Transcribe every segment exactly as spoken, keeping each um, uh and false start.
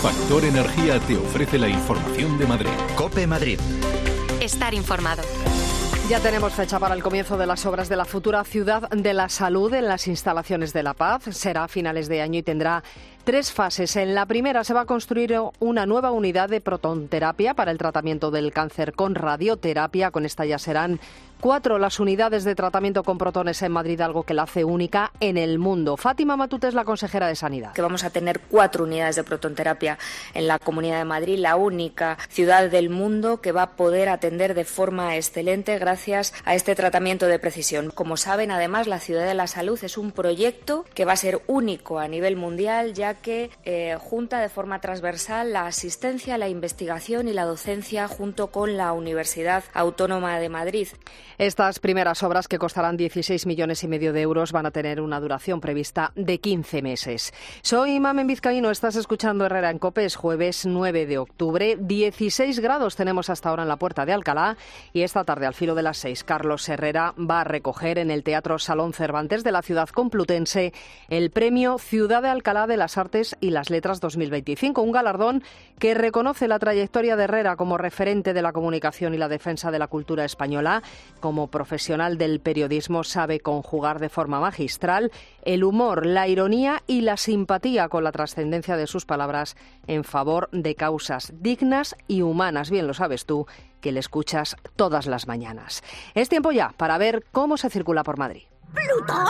Factor Energía te ofrece la información de Madrid. COPE Madrid. Estar informado. Ya tenemos fecha para el comienzo de las obras de la futura Ciudad de la Salud en las instalaciones de La Paz. Será a finales de año y tendrá tres fases. En la primera se va a construir una nueva unidad de protonterapia para el tratamiento del cáncer con radioterapia. Con esta ya serán cuatro las unidades de tratamiento con protones en Madrid, algo que la hace única en el mundo. Fátima Matute es la consejera de Sanidad. Que vamos a tener cuatro unidades de protonterapia en la Comunidad de Madrid, la única ciudad del mundo que va a poder atender de forma excelente gracias a este tratamiento de precisión. Como saben, además, la Ciudad de la Salud es un proyecto que va a ser único a nivel mundial, ya que eh, junta de forma transversal la asistencia, la investigación y la docencia junto con la Universidad Autónoma de Madrid. Estas primeras obras, que costarán dieciséis millones y medio de euros, van a tener una duración prevista de quince meses. Soy Mamen Vizcaíno, estás escuchando Herrera en COPE. Es jueves nueve de octubre, dieciséis grados tenemos hasta ahora en la Puerta de Alcalá, y esta tarde al filo de las seis Carlos Herrera va a recoger en el Teatro Salón Cervantes de la ciudad complutense el premio Ciudad de Alcalá de las Artes y las Letras dos mil veinticinco, un galardón que reconoce la trayectoria de Herrera como referente de la comunicación y la defensa de la cultura española. Como profesional del periodismo sabe conjugar de forma magistral el humor, la ironía y la simpatía con la trascendencia de sus palabras en favor de causas dignas y humanas. Bien lo sabes tú, que le escuchas todas las mañanas. Es tiempo ya para ver cómo se circula por Madrid. ¿Plutón?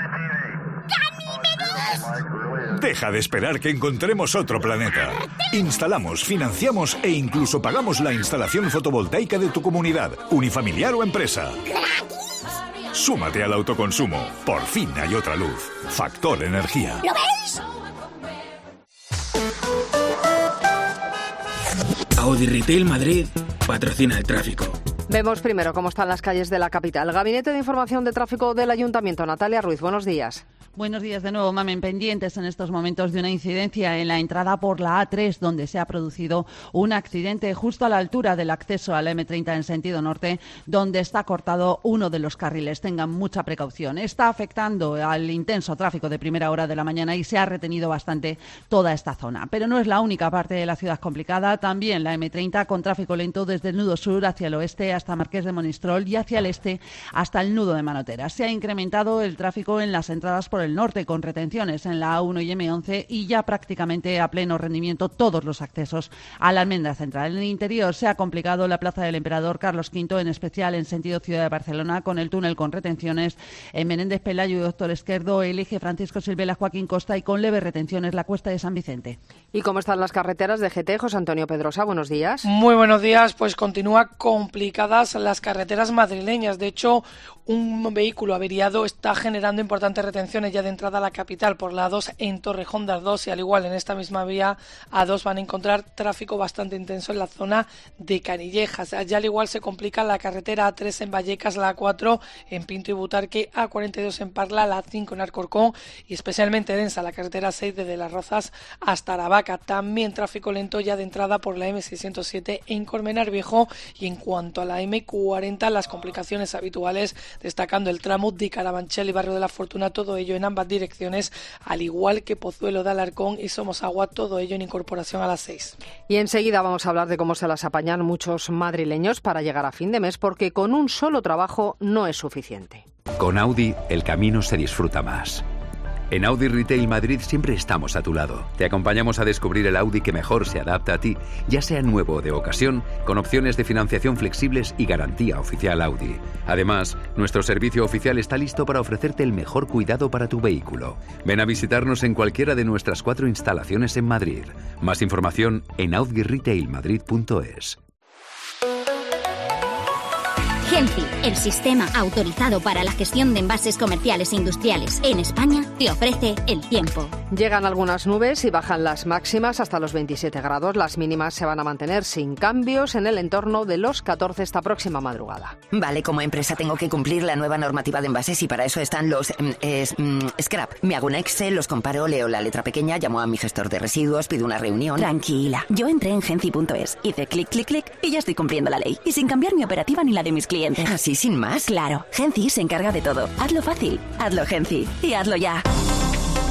¡Ganímedes! Deja de esperar que encontremos otro planeta. Instalamos, financiamos e incluso pagamos la instalación fotovoltaica de tu comunidad, unifamiliar o empresa. Súmate al autoconsumo. Por fin hay otra luz. Factor Energía. ¿Lo veis? Audi Retail Madrid patrocina el tráfico. Vemos primero cómo están las calles de la capital. Gabinete de Información de Tráfico del Ayuntamiento. Natalia Ruiz, buenos días. Buenos días de nuevo, Mamen. Pendientes en estos momentos de una incidencia en la entrada por la A tres, donde se ha producido un accidente justo a la altura del acceso a la eme treinta en sentido norte, donde está cortado uno de los carriles. Tengan mucha precaución. Está afectando al intenso tráfico de primera hora de la mañana y se ha retenido bastante toda esta zona. Pero no es la única parte de la ciudad complicada. También la eme treinta con tráfico lento desde el nudo sur hacia el oeste hasta Marqués de Monistrol y hacia el este hasta el nudo de Manotera. Se ha incrementado el tráfico en las entradas por el norte, con retenciones en la A uno y eme once y ya prácticamente a pleno rendimiento todos los accesos a la almendra central. En el interior se ha complicado la plaza del Emperador Carlos quinto, en especial en sentido Ciudad de Barcelona, con el túnel con retenciones en Menéndez Pelayo y Doctor Esquerdo, el eje Francisco Silvela Joaquín Costa y con leves retenciones la Cuesta de San Vicente. ¿Y cómo están las carreteras de G T? José Antonio Pedrosa, buenos días. Muy buenos días. Pues continúan complicadas las carreteras madrileñas. De hecho, un vehículo averiado está generando importantes retenciones ya de entrada a la capital por la A dos en Torrejón de Ardoz, y al igual en esta misma vía A dos van a encontrar tráfico bastante intenso en la zona de Canillejas. Ya al igual se complica la carretera A tres en Vallecas, la A cuatro en Pinto y Butarque, A cuarenta y dos en Parla, la A cinco en Alcorcón y especialmente densa la carretera A seis desde Las Rozas hasta Aravaca. También tráfico lento ya de entrada por la eme seiscientos siete en Colmenar Viejo, y en cuanto a la eme cuarenta, las complicaciones habituales, destacando el tramo de Carabanchel y Barrio de la Fortuna, todo ello en ambas direcciones, al igual que Pozuelo de Alarcón y Somosagua, todo ello en incorporación a las seis. Y enseguida vamos a hablar de cómo se las apañan muchos madrileños para llegar a fin de mes, porque con un solo trabajo no es suficiente. Con Audi, el camino se disfruta más. En Audi Retail Madrid siempre estamos a tu lado. Te acompañamos a descubrir el Audi que mejor se adapta a ti, ya sea nuevo o de ocasión, con opciones de financiación flexibles y garantía oficial Audi. Además, nuestro servicio oficial está listo para ofrecerte el mejor cuidado para tu vehículo. Ven a visitarnos en cualquiera de nuestras cuatro instalaciones en Madrid. Más información en audi retail madrid punto es. Genci, el sistema autorizado para la gestión de envases comerciales e industriales en España, te ofrece el tiempo. Llegan algunas nubes y bajan las máximas hasta los veintisiete grados. Las mínimas se van a mantener sin cambios en el entorno de los catorce esta próxima madrugada. Vale, como empresa tengo que cumplir la nueva normativa de envases y para eso están los mm, es, mm, scrap. Me hago un Excel, los comparo, leo la letra pequeña, llamo a mi gestor de residuos, pido una reunión. Tranquila, yo entré en genci punto es, hice clic, clic, clic y ya estoy cumpliendo la ley. Y sin cambiar mi operativa ni la de mis clientes. ¿Así sin más? Claro, Genci se encarga de todo. Hazlo fácil, hazlo Genci y hazlo ya.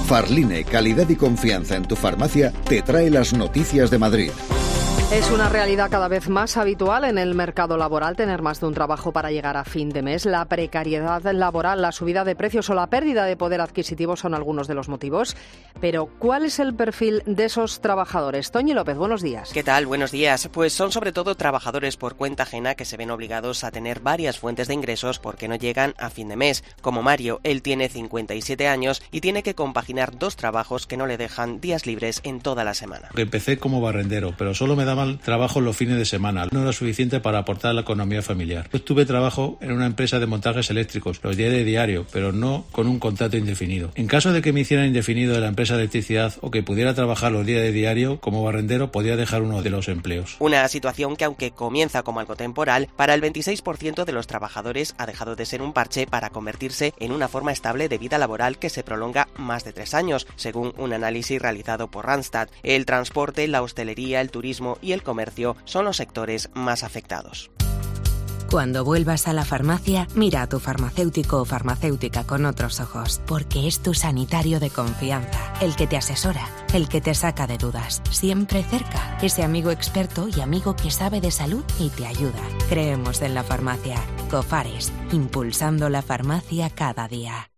Farline, calidad y confianza en tu farmacia, te trae las noticias de Madrid. Es una realidad cada vez más habitual en el mercado laboral tener más de un trabajo para llegar a fin de mes. La precariedad laboral, la subida de precios o la pérdida de poder adquisitivo son algunos de los motivos. Pero, ¿cuál es el perfil de esos trabajadores? Toñi López, buenos días. ¿Qué tal? Buenos días. Pues son sobre todo trabajadores por cuenta ajena que se ven obligados a tener varias fuentes de ingresos porque no llegan a fin de mes. Como Mario, él tiene cincuenta y siete años y tiene que compaginar dos trabajos que no le dejan días libres en toda la semana. Empecé como barrendero, pero solo me daban trabajo los fines de semana. No era suficiente para aportar a la economía familiar. Yo tuve trabajo en una empresa de montajes eléctricos, los días de diario, pero no con un contrato indefinido. En caso de que me hicieran indefinido de la empresa de electricidad o que pudiera trabajar los días de diario, como barrendero podía dejar uno de los empleos. Una situación que, aunque comienza como algo temporal, para el veintiséis por ciento de los trabajadores ha dejado de ser un parche para convertirse en una forma estable de vida laboral que se prolonga más de tres años, según un análisis realizado por Randstad. El transporte, la hostelería, el turismo y el comercio son los sectores más afectados. Cuando vuelvas a la farmacia, mira a tu farmacéutico o farmacéutica con otros ojos, porque es tu sanitario de confianza, el que te asesora, el que te saca de dudas, siempre cerca, ese amigo experto y amigo que sabe de salud y te ayuda. Creemos en la farmacia. Cofares, impulsando la farmacia cada día.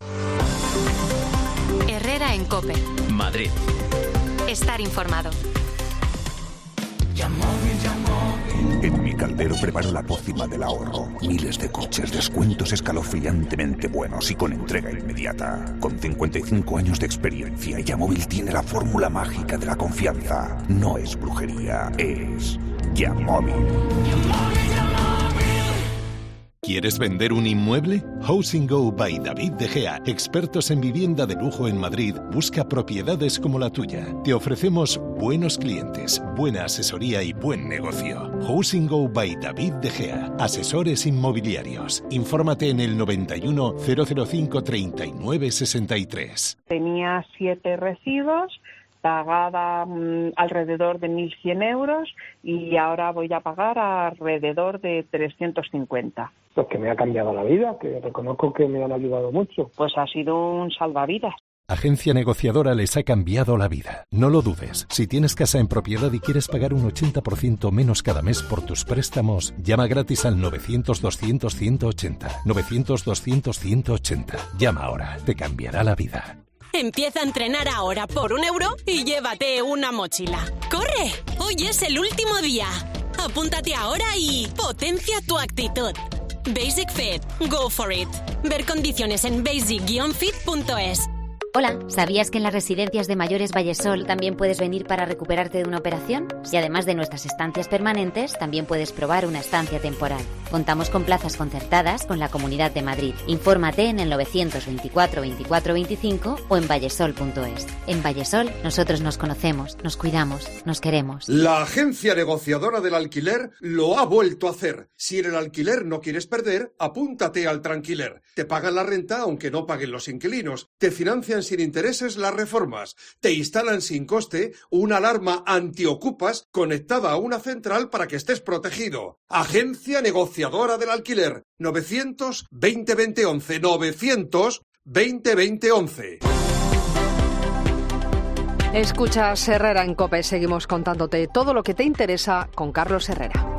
Herrera en COPE. Madrid. Estar informado. En mi caldero preparo la pócima del ahorro. Miles de coches, descuentos escalofriantemente buenos y con entrega inmediata. Con cincuenta y cinco años de experiencia, Yamóvil tiene la fórmula mágica de la confianza. No es brujería, es Yamóvil. ¿Quieres vender un inmueble? Housing Go by David De Gea, expertos en vivienda de lujo en Madrid, busca propiedades como la tuya. Te ofrecemos buenos clientes, buena asesoría y buen negocio. Housing Go by David De Gea, asesores inmobiliarios. Infórmate en el noventa y uno, cero cero cinco, treinta y nueve, sesenta y tres. Tenía siete recibos, pagaba um, alrededor de mil cien euros y ahora voy a pagar alrededor de trescientos cincuenta. Pues que me ha cambiado la vida, que reconozco que me han ayudado mucho. Pues ha sido un salvavidas. Agencia Negociadora les ha cambiado la vida. No lo dudes. Si tienes casa en propiedad y quieres pagar un ochenta por ciento menos cada mes por tus préstamos, llama gratis al novecientos, doscientos, ciento ochenta. novecientos, doscientos, ciento ochenta. Llama ahora. Te cambiará la vida. Empieza a entrenar ahora por un euro y llévate una mochila. ¡Corre! Hoy es el último día. Apúntate ahora y potencia tu actitud. Basic Fit. Go for it. Ver condiciones en basic guion fit punto es. Hola, ¿sabías que en las residencias de mayores Vallesol también puedes venir para recuperarte de una operación? Y además de nuestras estancias permanentes, también puedes probar una estancia temporal. Contamos con plazas concertadas con la Comunidad de Madrid. Infórmate en el novecientos veinticuatro, veinticuatro, veinticinco o en vallesol punto es. En Vallesol, nosotros nos conocemos, nos cuidamos, nos queremos. La agencia negociadora del alquiler lo ha vuelto a hacer. Si en el alquiler no quieres perder, apúntate al Tranquiler. Te pagan la renta aunque no paguen los inquilinos. Te financian sin intereses las reformas. Te instalan sin coste una alarma antiocupas conectada a una central para que estés protegido. Agencia negociadora del alquiler. novecientos, veinte, veinte, once. novecientos, veinte, veinte, once. Escuchas Herrera en COPE. Seguimos contándote todo lo que te interesa con Carlos Herrera.